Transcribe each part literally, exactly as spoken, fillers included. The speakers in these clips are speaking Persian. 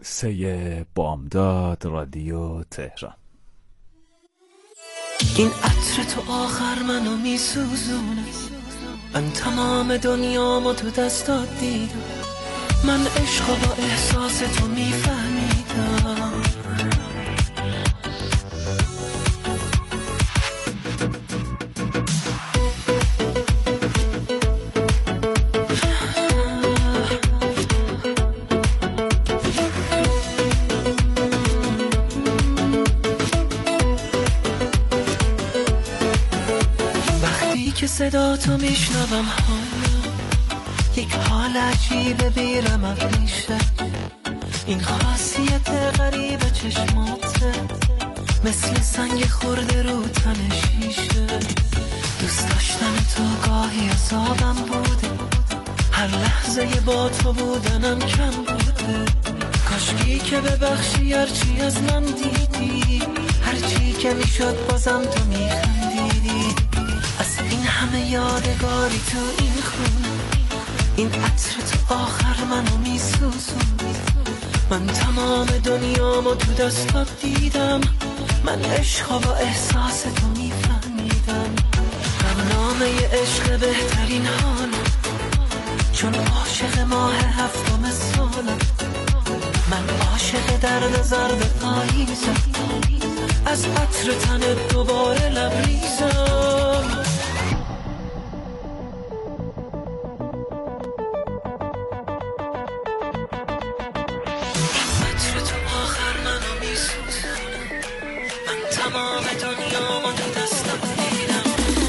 سه بامداد رادیو تهران. این عطر تو آخر منو میسوزونه، من تمام دنیامو تو دستات دیدم، من عشقو با احساس تو میفهمیدم. که صدا تو میشنوم حالا یک حال عجیبه بیرم ریشه، این خاصیت غریب چشماته مثل سنگ خورده رو تن شیشه. دوست داشتن تو گاهی عذابم بوده، هر لحظه با تو بودنم کم بوده. کاشکی که ببخشی هرچی از من دیدی، هرچی که میشد بازم تو میخندیدی. از این همه یادگاری تو این خونه، این عطر تو آخر منو میسوزون، من تمام دنیامو تو دستات دیدم، من عشقا با احساس تو میفهمیدم. برنامه عشق بهترین حال، چون عاشق ماه هفتم سالم، من عاشق درد زرد پاییزم، از عطر تنت دوباره لبریزم. عطر تو آخر منو میسوزونه، من تمام دنیامو تو دستات دیدم.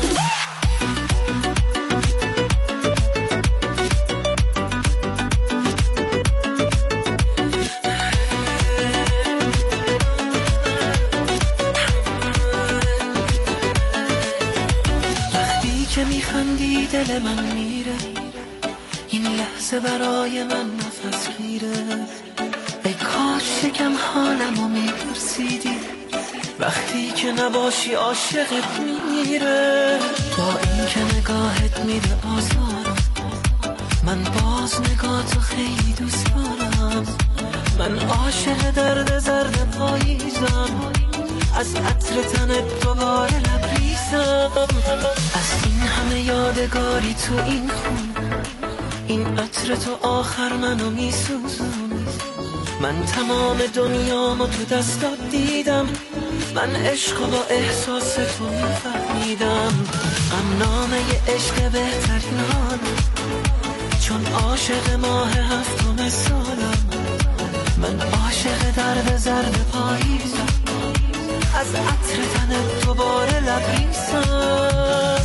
که میخندی دل من میره، این لحظه برای من نفس گیره. ای کاش شکم حالمو میپرسیدی، وقتی که نباشی عاشقت میره. با این که نگاهت میده آزارم، من باز نگاهتو خیلی دوست دارم، من عاشق درد زرد پاییزم، از عطر تنت دوباره لبریزم. از این همه یادگاری تو این خون، این عطر تو آخر منو میسوزون، من تمام دنیامو تو دستات دیدم، من عشقو با احساس تو میفهمیدم. غمنامه عشق بهترین حال، چون عاشق ماه هفتم سالم، من عاشق درد زرد پاییزم، از عطر تنت دوباره لبریزم.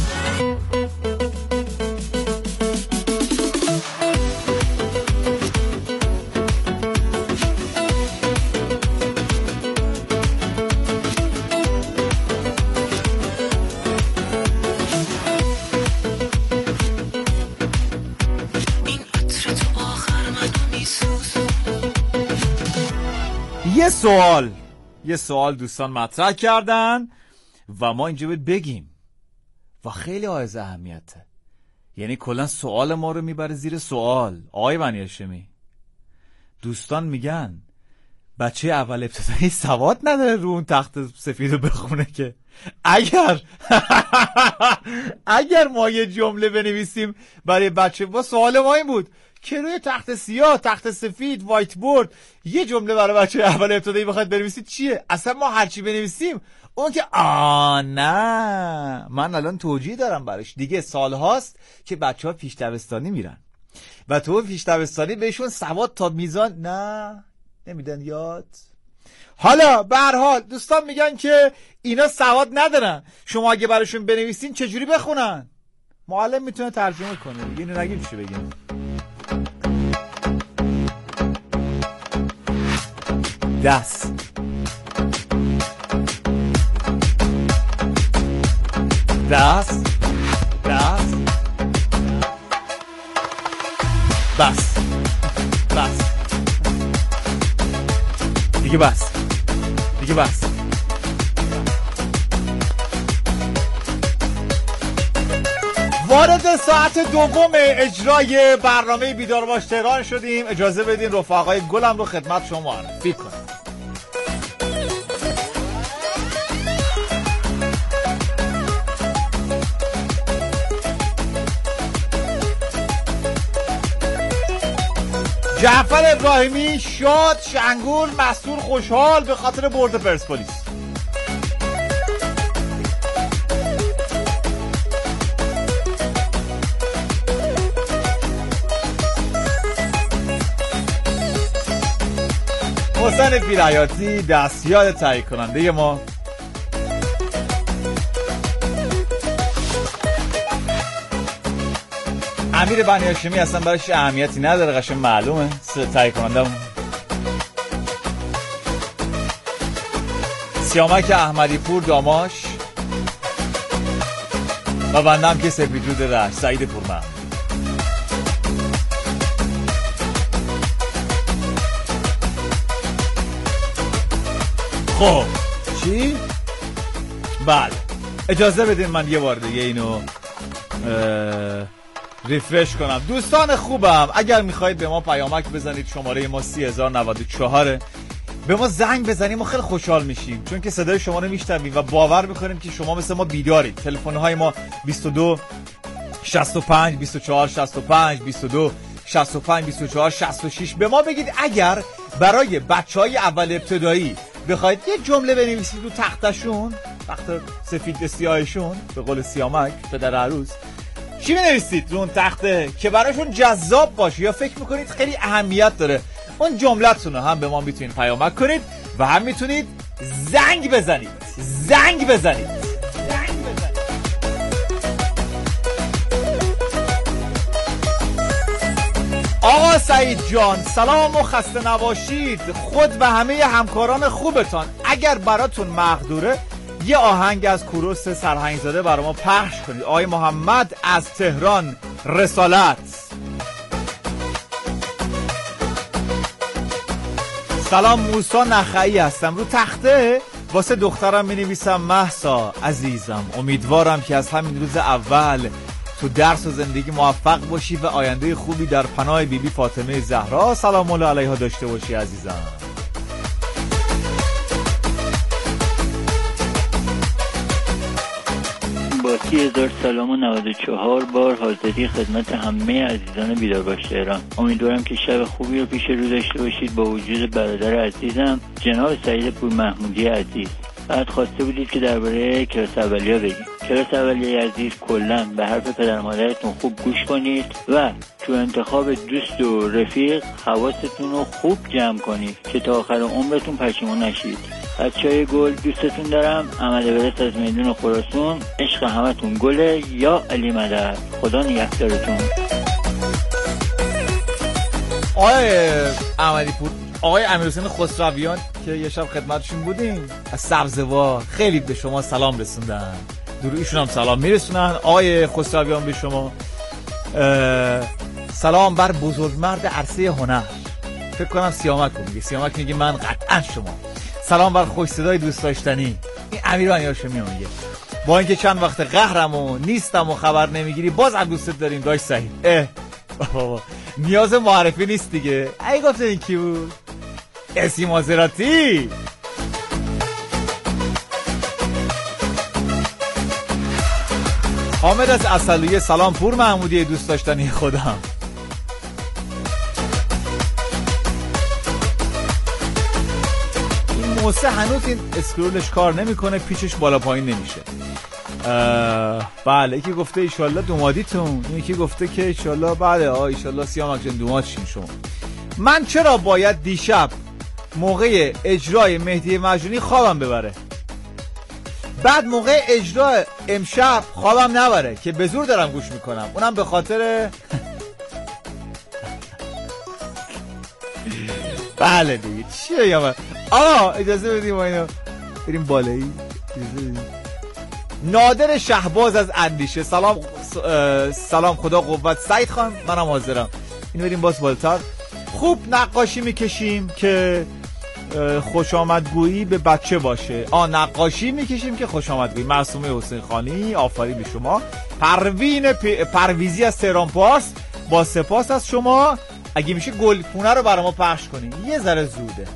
این عطر تو آخر منو میسوزون. یه سوال یه سوال دوستان مطرح کردن و ما اینجا باید بگیم و خیلی حائز اهمیته، یعنی کلا سوال ما رو میبره زیر سوال. آقای بنی هاشمی، دوستان میگن بچه اول ابتدایی سواد نداره رو اون تخت سفید رو بخونه که اگر اگر ما یه جمله بنویسیم برای بچه، با سوال ما این بود که روی تخت سیاه، تخت سفید، وایت بورد یه جمله برای بچه اول ابتدایی بخواید بنویسید چیه؟ اصلا ما هرچی بنویسیم اون که آ نه، من الان توجیه دارم براش. دیگه سال هاست که بچه ها پیش دبستانی میرن و تو پیش دبستانی بهشون سواد تا میزان نه نمیدن یاد. حالا به هر حال دوستان میگن که اینا سواد ندارن، شما اگه براشون بنویسین چجوری بخونن؟ معلم میتونه ترجمه کنه، اینو نگیم چی بگیم. دست دست دست بس بس دیگه بس دیگه بس. وارد ساعت دوم اجرای برنامه بیدار باش تهران شدیم. اجازه بدین رفقای گلم رو خدمت شما معرفی کنم. جعفر ابراهیمی شاد، شنگول، مسرور، خوشحال به خاطر برد پرسپولیس. حسین پیرحیاتی دستیار تهیه کننده ما. امیر بنی هاشمی اصلا براش اهمیتی نداره، قشنگ معلومه تهیه کنندمون. سیامک احمدی پور داماش و بندم که سپیدرود رشت سعید پورمحمود. خب چی؟ بله اجازه بدین من یه بار دیگه اینو ریفرش کنم. دوستان خوبم، اگر میخواید به ما پیامک بزنید شماره ما سی هزار و نود و چهار، به ما زنگ بزنیم ما خیلی خوشحال میشیم، چون که صدای شما رو میشنویم و باور میکنیم که شما مثل ما بیدارید. تلفن‌های ما بیست و دو شصت و پنج بیست و چهار شصت و پنج بیست و دو شصت و پنج بیست و چهار شصت و شش. به ما بگید اگر برای بچهای اول ابتدایی بخواید یه جمله بنویسید رو تختشون، تخت سفید سیاهشون به قول سیامک پدر عروس، چی بنویسید رو اون تخته که براشون جذاب باشه یا فکر میکنید خیلی اهمیت داره، اون جملتون رو هم به ما میتونید پیامک کنید و هم میتونید زنگ بزنید. زنگ بزنید زنگ بزنید آقا سعید جان سلام و خسته نباشید. خود و همه همکاران خوبتان اگر براتون مقدوره یه آهنگ از کوروش سرهنگزاده برای ما پخش کنید. آقای محمد از تهران رسالت. سلام موسی نخعی هستم. رو تخته واسه دخترم می نویسم مهسا عزیزم امیدوارم که از همین روز اول تو درس و زندگی موفق باشی و آینده خوبی در پناه بیبی بی فاطمه زهرا سلام الله علیها داشته باشی عزیزم. با سی هزار سلام و نود و چهار بار حاضری خدمت همه عزیزان بیدار باش تهران. امیدوارم که شب خوبی رو پیش رو داشته باشید با وجود برادر عزیزم جناب سعید پورمحمودی عزیز. بعد خواسته بودید که درباره کلاس اولیا بگیم. کلاس اولیه عزیز کلاً به حرف پدر مادرتون خوب گوش کنید و تو انتخاب دوست و رفیق حواستون رو خوب جمع کنید که تا آخر عمرتون پشیمون نشید. بچه‌های گل دوستتون دارم. عمل برس از میدون خراسان. عشق همتون گله. یا علی مدد. خدا نگهدارتون. آقای احمدی پور، آقای امیرحسین خسرویان که یه شب خدمتشون بودیم از سبزوار خیلی به شما سلام رسوندن. درود ایشون هم سلام میرسونن. آقای خسرویان به شما سلام بر بزرگمرد عرصه هنر. فکر کنم سیامک رو میگه. سیامک میگه من قطعا شما. سلام بر خوش صدای دوست داشتنی. این امیر بنی هاشمی میگه با اینکه چند وقت قهرم و نیستم و خبر نمیگیری باز هم دوستت داریم داش سعید. اه بابا نیاز معرفی نیست دیگه. ای گفته این کی بود؟ اسی مازراتی. حامد از اصلیه سلام پور محمودی دوست داشتنی خودم. این موسه هنوز این اسکرولش کار نمیکنه، پیچش بالا پایین نمیشه. بله یکی گفته ایشالله دومادیتون، یکی گفته که ایشالله بله آه ایشالله سیامک جان دوماد شین شما. من چرا باید دیشب موقع اجرای مهدی مجنونی خوابم ببره، بعد موقع اجرای امشب خوابم نبره که به زور دارم گوش میکنم، اونم به خاطر بله دیگه چیه یا من آقا اجازه بدیم ما اینو بریم بالایی. نادر شهباز از اندیشه سلام سلام خدا قوت سعید خان منم حاضرم. اینو بریم باز بالاتر. خوب نقاشی میکشیم که خوش آمدگویی به بچه باشه. آ نقاشی میکشیم که خوش آمدگویی. معصومه حسین خانی، آفرین به شما. پروین پ... پرویزی از تهران پارس، با سپاس از شما. اگه میشه گلپونه رو برای ما پخش کنین، یه ذره زوده.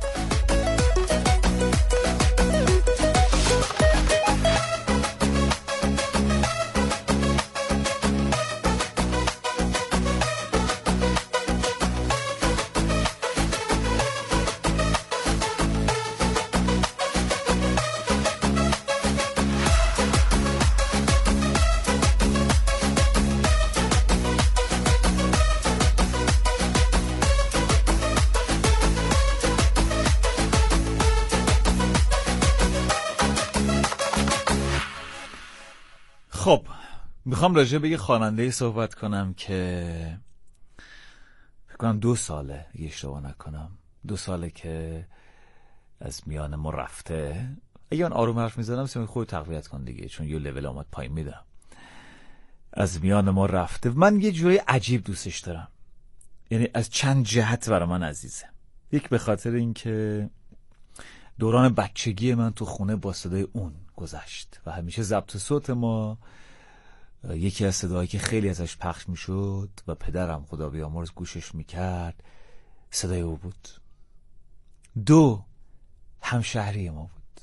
خب میخوام راجع به یه خواننده صحبت کنم که فکر کنم دو ساله، اگه اشتباه نکنم دو ساله که از میان ما رفته. اگه اون آروم حرف میزنم سمی خود تقویت کن دیگه، چون یه لول آمد پایین میدم. از میان ما رفته. من یه جوری عجیب دوستش دارم، یعنی از چند جهت برای من عزیزه. یک به خاطر اینکه دوران بچگی من تو خونه با صدای اون گذشت و همیشه ضبط صوت ما یکی از صداهایی که خیلی ازش پخش میشد و پدرم خدا بیامرز گوشش میکرد صدای او بود. دو، همشهری ما بود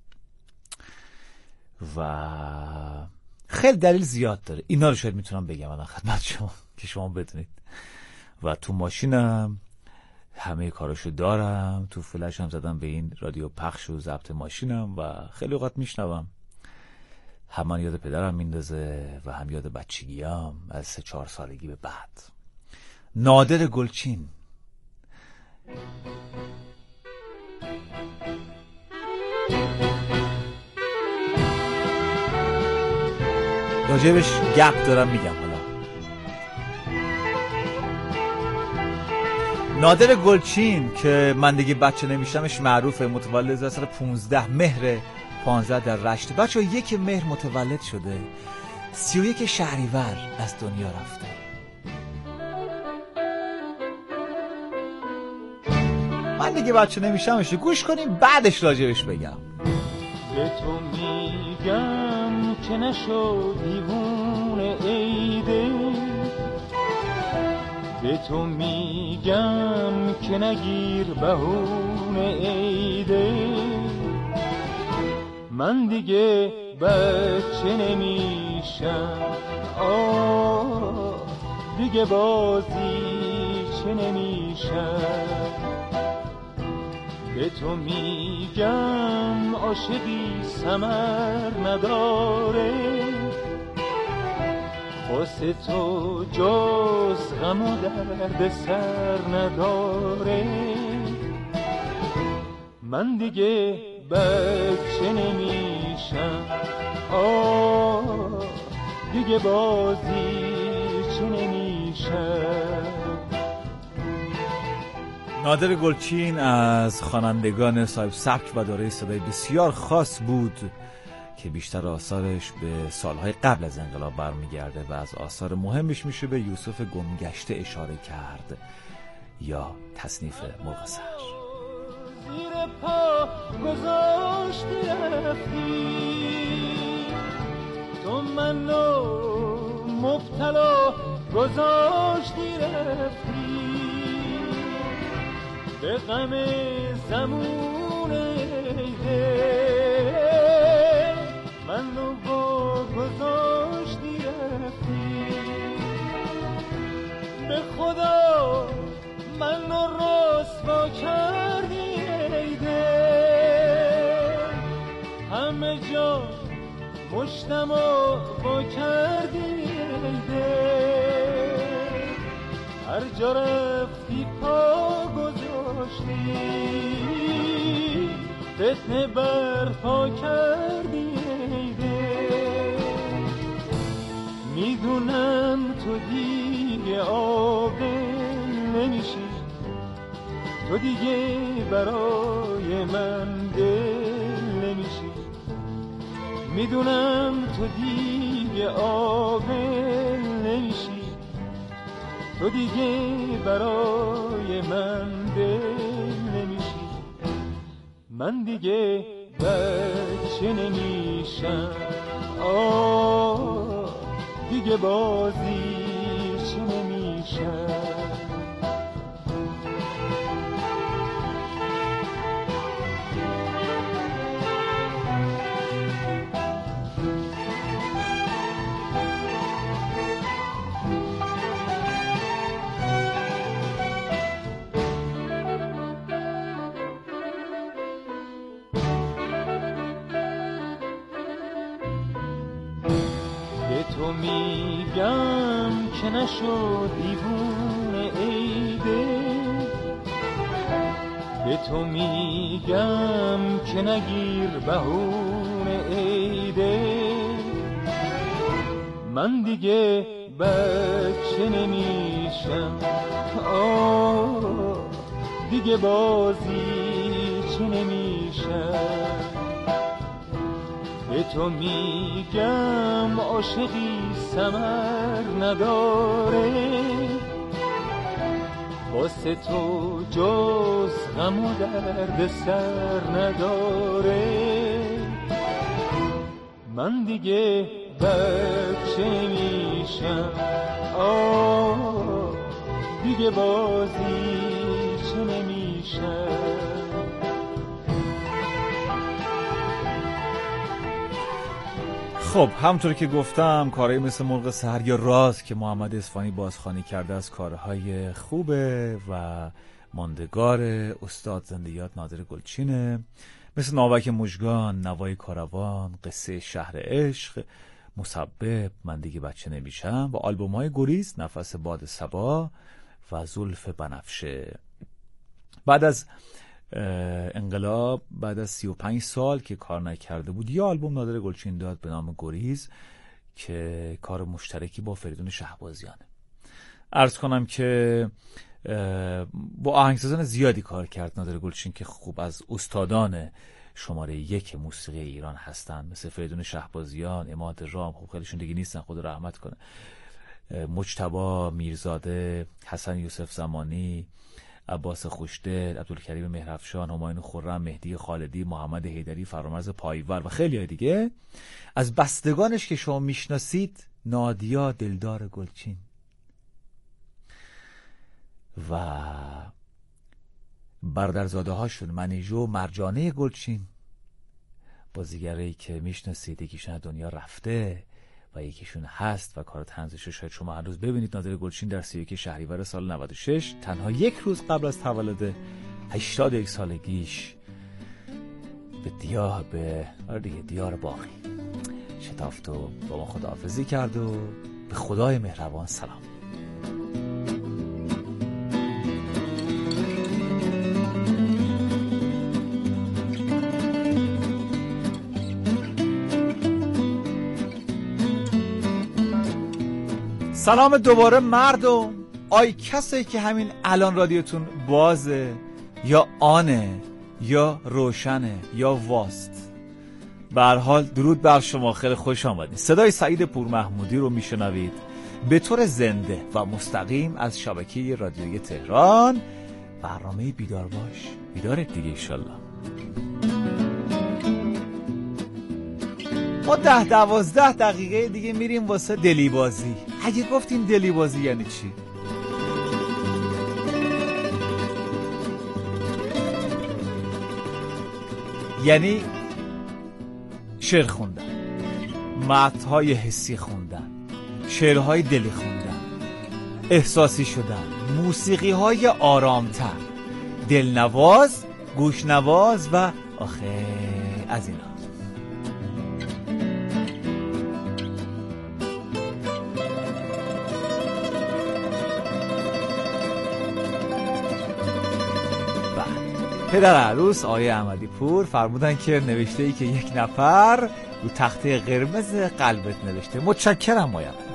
و خیلی دلیل زیاد داره. اینا رو شاید میتونم بگم من خدمت شما که شما بدونید. و تو ماشینم همه کاراشو دارم، تو فلش هم زدم به این رادیو پخش و ضبط ماشینم و خیلی اوقات میشنوم. هم من یاد پدرم میندازه و هم یاد بچگیام از سه چهار سالگی به بعد. نادر گلچین. راجبش گپ دارم میگم. حالا نادر گلچین که من دیگه بچه نمیشمش معروفه، متولد از سال پونزده مهر پانزده در رشت. بچه یک مهر متولد شده، سی و یک شهریور از دنیا رفته. من دیگه بچه نمیشمش، گوش کنیم بعدش راجبش بگم. به تو میگم که نشو دیوونه ایده، به تو میگم که نگیر بهونه ایده. من دیگه بچه نمیشم، آه دیگه بازی چه نمیشم. به تو میگم عاشقی ثمر نداره، واسه تو جز غم و درد سر نداره. من دیگه بچه نمیشم، آه دیگه بازی چه نمیشم. نادر گلچین از خوانندگان صاحب سبک و دارای صدای بسیار خاص بود که بیشتر آثارش به سالهای قبل از انقلاب برمیگرده و از آثار مهمش میشه به یوسف گمگشته اشاره کرد یا تصنیف مرغ سحر. زیر پا گذاشتی رفتی، تو منو مبتلا گذاشتی رفتی. به غم زمون ایده منو با گذاشتی رفتی. به خدا منو رسوا کردی ایده، همه جا مشتمو با کردی ایده. هر جا رفتی پا گذاشتی، فتنه برپا کردی ایده. میدونم تو دیگه عاقل نمیشی، تو دیگه برای من دل نمیشی. میدونم تو دیگه عاقل نمیشی، تو دیگه برای من دل نمیشی. من دیگه بچه نمیشم، آه دیگه بازی چه نمیشم. تو میگم که نشد دیوونه ایده، به تو میگم که نگیر بهونه ایده. من دیگه بچه نمیشم، آه دیگه بازی چه نمیشم. به تو میگم عاشقی ثمر نداره، واسه تو جز غم و درد سر نداره. من دیگه بچه میشم، آه دیگه بازی چه نمیشم. خب همطور که گفتم کارهایی مثل مرغ سحر یا راز که محمد اصفهانی بازخوانی کرده از کارهای خوبه و ماندگار استاد زنده یاد نادر گلچینه، مثل ناوک مژگان، نوای کاروان، قصه شهر عشق، مسبب، من دیگه بچه نمیشم و آلبوم های گریز، نفس باد صبا و زلف بنفشه. بعد از انقلاب، بعد از سی و پنج سال که کار نکرده بود، یه آلبوم نادر گلچین داد به نام گریز که کار مشترکی با فریدون شهبازیانه. عرض کنم که با آهنگسازان زیادی کار کرد نادر گلچین که خوب از استادان شماره یک موسیقی ایران هستن، مثل فریدون شهبازیان، عماد رام، خب خیلیشون دیگه نیستن، خدا رحمت کنه، مجتبی میرزاده، حسن یوسف زمانی، عباس خوشدل، عبدالکریم مهرافشان، همایون خرم، مهدی خالدی، محمد حیدری، فرامرز پایور و خیلی های دیگه. از بستگانش که شما میشناسید نادیا دلدار گلچین و برادرزاده هاشون منیژو مرجانه گلچین، بازیگرایی که میشناسید یکیشون دنیا رفته و یکیشون هست و کار طنزش رو شاید شما هنوز ببینید. نادر گلچین در سی و یک شهریور سال نود و شش تنها یک روز قبل از تولد هشتاد و یک سالگیش به دیار به دیگه دیار باقی شتافت و با ما خداحافظی کرد و به خدای مهربان سلام. سلام دوباره مردم. آی کسی که همین الان رادیوتون بازه یا آنه یا روشنه یا واست، به هر حال درود بر شما، خیلی خوش آمدید. صدای سعید پورمحمودی رو میشنوید به طور زنده و مستقیم از شبکه رادیویی تهران، برنامه بیدار باش. بیدارت دیگه انشالله. ما ده دوازده دقیقه دیگه میریم واسه دلی بازی. اگه گفتیم دلی بازی یعنی چی؟ یعنی شعر خوندن، متن‌های حسی خوندن، شعرهای دلی خوندن، احساسی شدن، موسیقی‌های آرامتر، دلنواز، گوشنواز و آخه از اینا. پدر عروس آقای احمدی پور فرمودن که نوشته ای که یک نفر رو تخته قرمز قلبت نوشته. متشکرم آقای احمدی.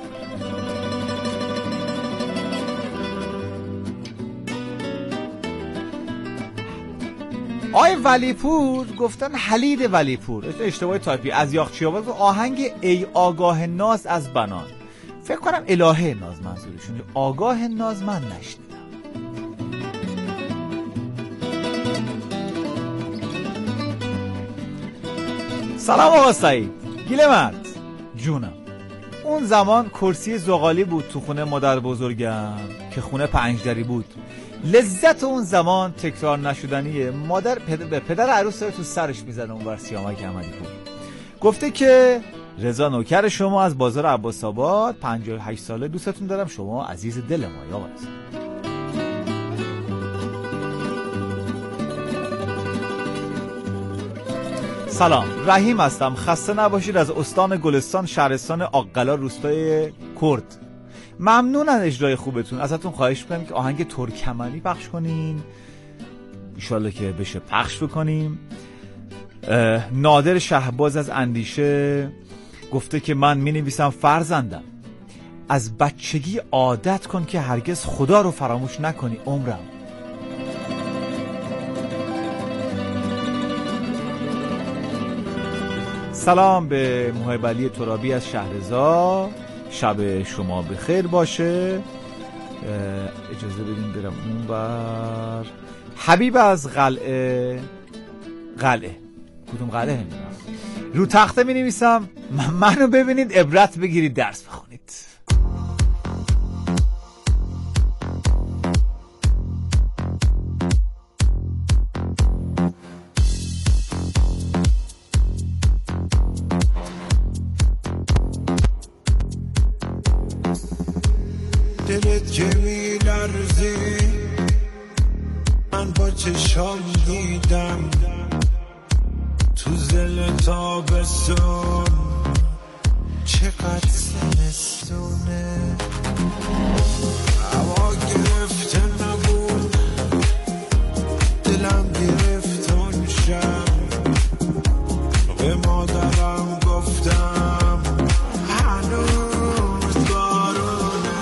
آقای ولی پور گفتن حلید ولی پور، اشتباه تایپی، از یاخچی آواز آهنگ ای آگاه ناز از بنان. فکر کنم الهه ناز منظورشون، آگاه ناز من نشنیدم. سلام آقا سعید. گیله مرد جونم، اون زمان کرسی زغالی بود تو خونه مادر بزرگم که خونه پنج دری بود. لذت اون زمان تکرار نشدنیه. مادر پدر, پدر عروس رو تو سرش میزنه اون ور سیامک احمدی پور. گفته که رضا نوکر شما از بازار عباس آباد، پنجاه و هشت ساله، دوستتون دارم، شما عزیز دل ما. یا سلام، رحیم هستم. خسته نباشید. از استان گلستان، شهرستان آقلا، روستای کرد. ممنون از اجرای خوبتون. ازتون خواهش میکنم که آهنگ ترکمنی پخش کنین، انشالله که بشه پخش بکنیم. نادر شهباز از اندیشه گفته که من می نویسم فرزندم، از بچگی عادت کن که هرگز خدا رو فراموش نکنی عمرم. سلام به محب علی ترابی از شهرزا، شب شما بخیر باشه. اجازه بدین برم اون بر. حبیب از قلعه، قلعه کدوم قلعه نمیدونم، رو تخته می نویسم منو ببینید عبرت بگیرید درس بخونید. دلت که می لرزی من با چشام دیدم، تو زل تابستون چقدر زمستونه، هوا گرفته نبود دلم گرفت اون شب، به مادرم گفتم هنوز بارونه.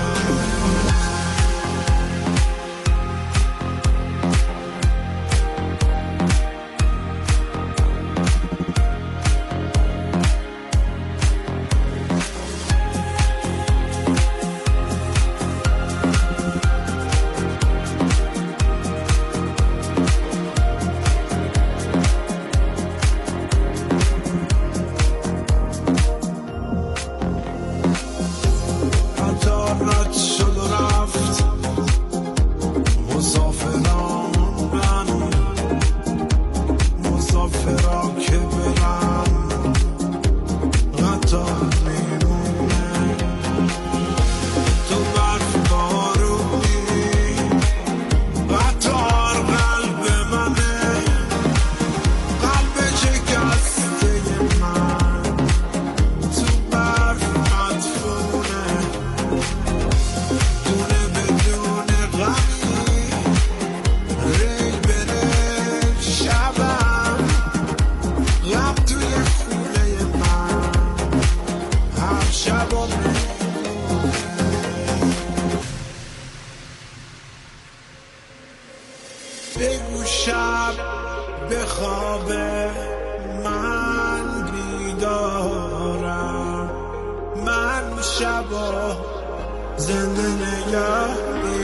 بگو شب بخوابه من بیدارم، من شبا زنده نگه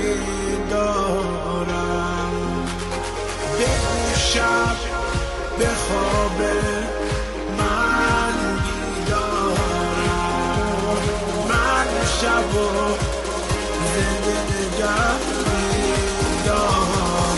میدارم. بگو شب بخوابه من بیدارم، من شبا زنده نگه میدارم.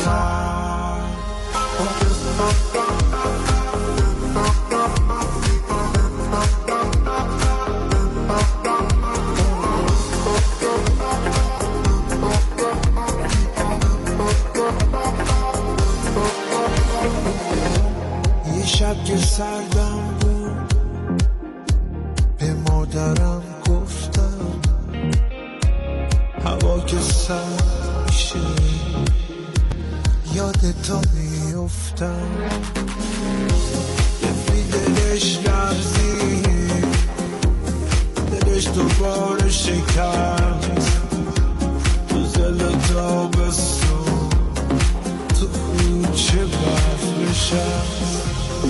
یه شب که سردم بود به مادرم گفتم هوا که سرد میشه یادتا میفتم. دفی دلش لرزید دلش دوباره شکست، تو زل تابستون تو کوچه برف نشست.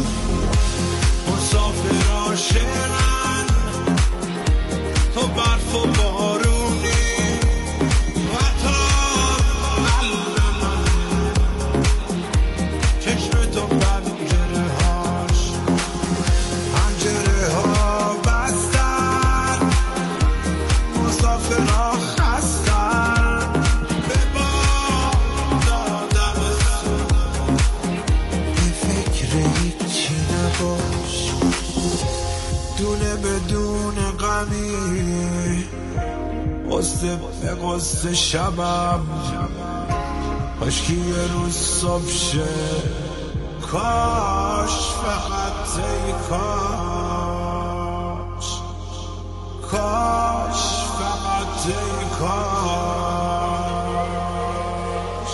مسافر عاشقن تو برف و بارونی و تا قلب من چشم تو پنجره هاش همی قصه به قصه شبم کاش یه روز صبح شه کاش فقط ای کاش کاش فقط ای کاش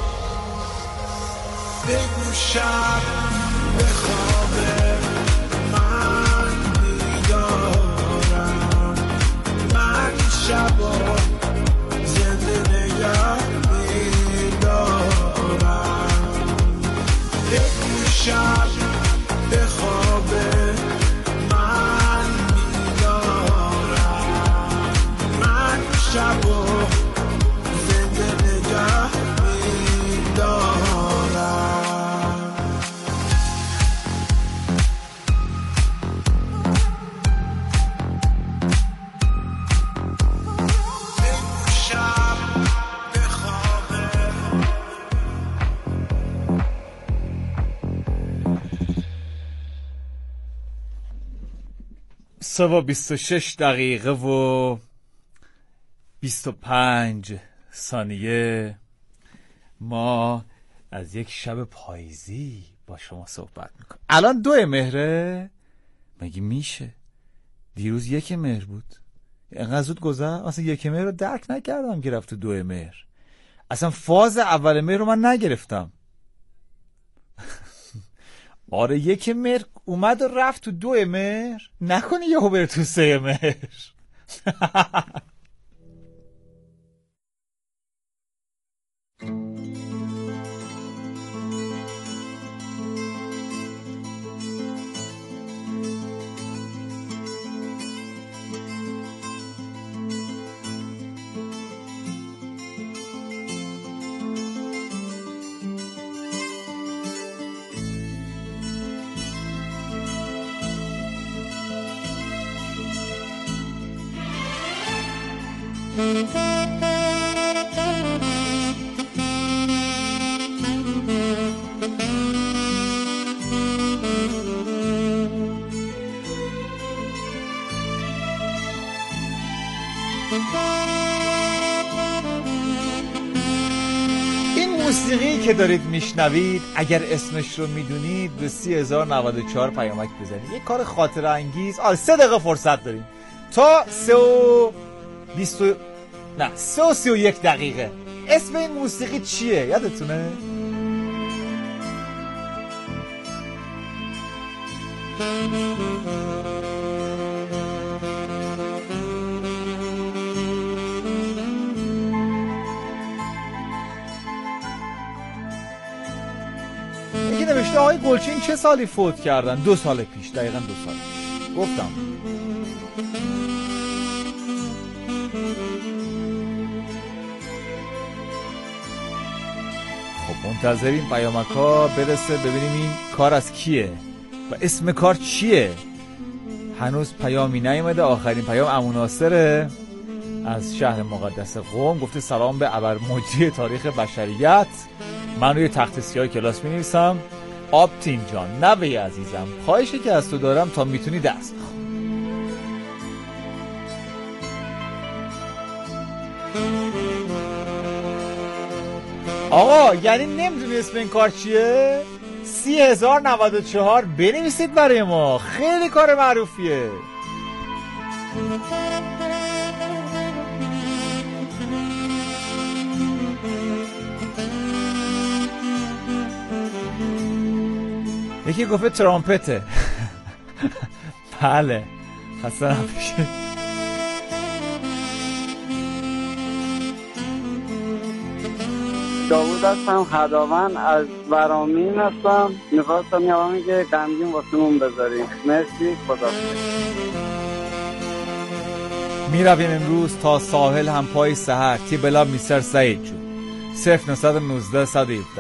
بگو شب به خوابه من بیدارم من شبا زنده نگه میدارم بگو شب به خوابه من بیدارم من شبا زنده نگه میدارم بگو شب به خوابه سه و بیست و شش دقیقه و بیست و پنج ثانیه ما از یک شب پاییزی با شما صحبت میکنیم. الان دو مهره؟ مگه میشه؟ دیروز یک مهر بود. اینقدر زود گذشت؟ اصلا یک مهر رو درک نکردم که رفت تو دو مهر. اصلا فاز اول مهر رو من نگرفتم. آره یک مهر اومد و رفت تو دو مهر، نکنی یهو بره تو سه مهر. این موسیقی که دارید میشنوید اگر اسمش رو میدونید به سی هزار و نود و چهار پیامک بزنید. یک کار خاطره انگیز. آره سه دقیقه فرصت داریم تا سه و بیست و... نه سه و سی و یک دقیقه. اسم این موسیقی چیه یادتونه؟ یکی نوشته آقای گلچین چه سالی فوت کردن؟ دو سال پیش، دقیقا دو سال پیش. گفتم خب منتظریم پیامک ها برسه ببینیم این کار از کیه و اسم کار چیه. هنوز پیامی نیومده. آخرین پیام عمو ناصره از شهر مقدس قم. گفته سلام به ابرمجی تاریخ بشریت، من روی تخت سیاه کلاس می نویسم. آبتین جان نوه عزیزم، خواهشی که از تو دارم تا میتونی دست بخون. آقا یعنی نمیدونی اسم این کار چیه؟ سی هزار نود و چهار بنویسید برای ما، خیلی کار معروفیه. یکی گفته ترامپته. بله خسته نباشید. داوود هستم، خداوند از ورامین هستم. میخواستم یه آهنگ که غمگین واسمون بذاریم. مرسی، خدا میرویم امروز تا ساحل هم پای سحر تی بلا میستر سعید جون. صفر نه یک نه صد و هفده